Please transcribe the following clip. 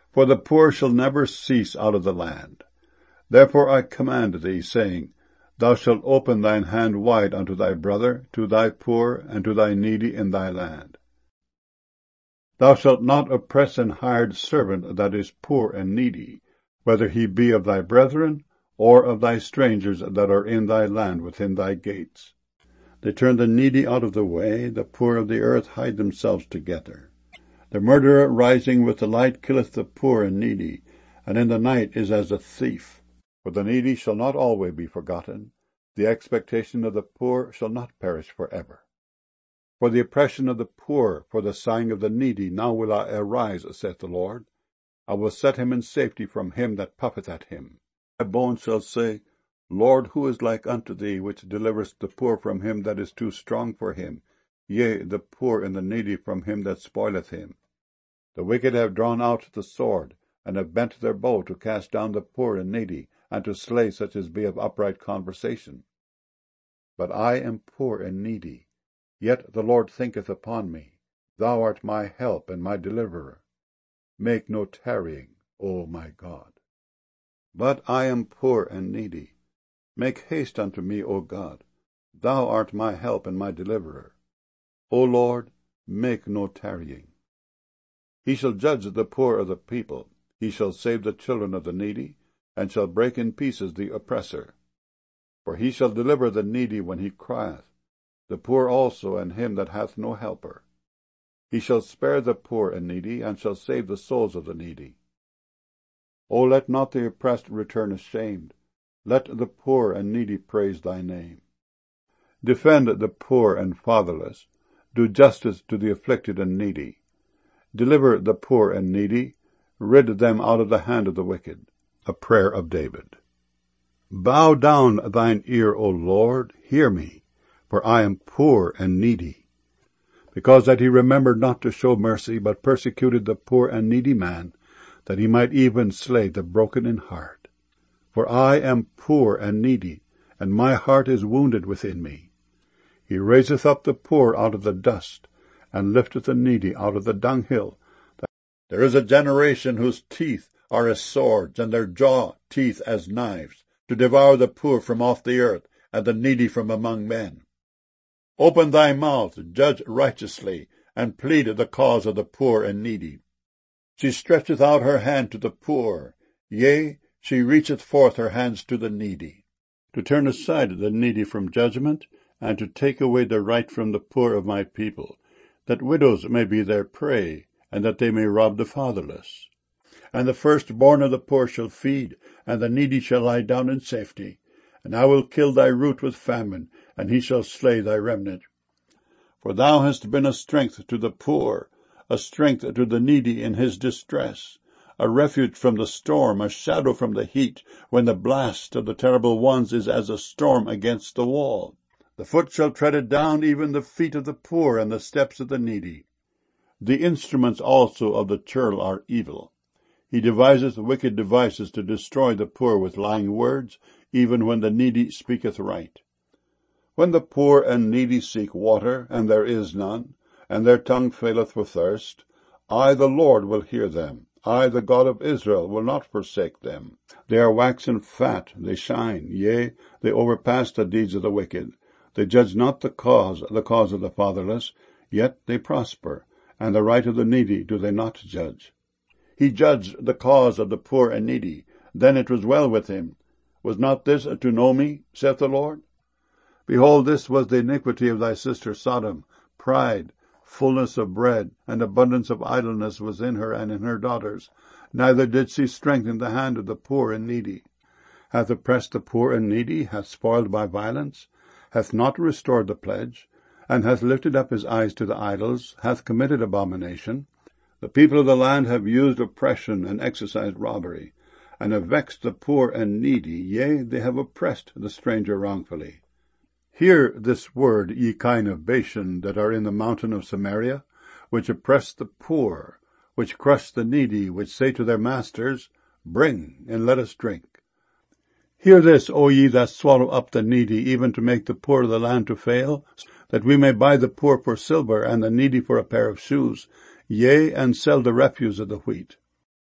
For the poor shall never cease out of the land. Therefore I command thee, saying, Thou shalt open thine hand wide unto thy brother, to thy poor, and to thy needy in thy land. Thou shalt not oppress an hired servant that is poor and needy, whether he be of thy brethren, or of thy strangers that are in thy land within thy gates. They turn the needy out of the way, the poor of the earth hide themselves together. The murderer rising with the light killeth the poor and needy, and in the night is as a thief. For the needy shall not always be forgotten, the expectation of the poor shall not perish forever. For the oppression of the poor, for the sighing of the needy, now will I arise, saith the Lord. I will set him in safety from him that puffeth at him. My bones shall say, Lord, who is like unto thee, which deliverest the poor from him that is too strong for him, yea, the poor and the needy from him that spoileth him? The wicked have drawn out the sword, and have bent their bow to cast down the poor and needy, and to slay such as be of upright conversation. But I am poor and needy, yet the Lord thinketh upon me. Thou art my help and my deliverer. Make no tarrying, O my God. But I am poor and needy. Make haste unto me, O God. Thou art my help and my deliverer. O Lord, make no tarrying. He shall judge the poor of the people. He shall save the children of the needy, and shall break in pieces the oppressor. For he shall deliver the needy when he crieth, the poor also, and him that hath no helper. He shall spare the poor and needy, and shall save the souls of the needy. O let not the oppressed return ashamed. Let the poor and needy praise thy name. Defend the poor and fatherless. Do justice to the afflicted and needy. Deliver the poor and needy. Rid them out of the hand of the wicked. A prayer of David. Bow down thine ear, O Lord, hear me, for I am poor and needy. Because that he remembered not to show mercy, but persecuted the poor and needy man, that he might even slay the broken in heart. For I am poor and needy, and my heart is wounded within me. He raiseth up the poor out of the dust, and lifteth the needy out of the dunghill. There is a generation whose teeth are as swords, and their jaw teeth as knives, to devour the poor from off the earth, and the needy from among men. Open thy mouth, judge righteously, and plead the cause of the poor and needy. She stretcheth out her hand to the poor, yea, she reacheth forth her hands to the needy, to turn aside the needy from judgment, and to take away the right from the poor of my people, that widows may be their prey, and that they may rob the fatherless. And the firstborn of the poor shall feed, and the needy shall lie down in safety. And I will kill thy root with famine, and he shall slay thy remnant. For thou hast been a strength to the poor, a strength to the needy in his distress, a refuge from the storm, a shadow from the heat, when the blast of the terrible ones is as a storm against the wall. The foot shall tread it down, even the feet of the poor, and the steps of the needy. The instruments also of the churl are evil. He deviseth wicked devices to destroy the poor with lying words, even when the needy speaketh right. When the poor and needy seek water, and there is none, and their tongue faileth for thirst, I the Lord will hear them. I the God of Israel will not forsake them. They are waxen fat, they shine, yea, they overpass the deeds of the wicked. They judge not the cause of the fatherless, yet they prosper, and the right of the needy do they not judge. He judged the cause of the poor and needy, then it was well with him. Was not this to know me, saith the Lord? Behold, this was the iniquity of thy sister Sodom. Pride, fullness of bread, and abundance of idleness was in her and in her daughters. Neither did she strengthen the hand of the poor and needy. Hath oppressed the poor and needy, hath spoiled by violence, hath not restored the pledge, and hath lifted up his eyes to the idols, hath committed abomination. The people of the land have used oppression and exercised robbery, and have vexed the poor and needy, yea, they have oppressed the stranger wrongfully. Hear this word, ye kine of Bashan, that are in the mountain of Samaria, which oppress the poor, which crush the needy, which say to their masters, Bring, and let us drink. Hear this, O ye that swallow up the needy, even to make the poor of the land to fail, that we may buy the poor for silver, and the needy for a pair of shoes, yea, and sell the refuse of the wheat.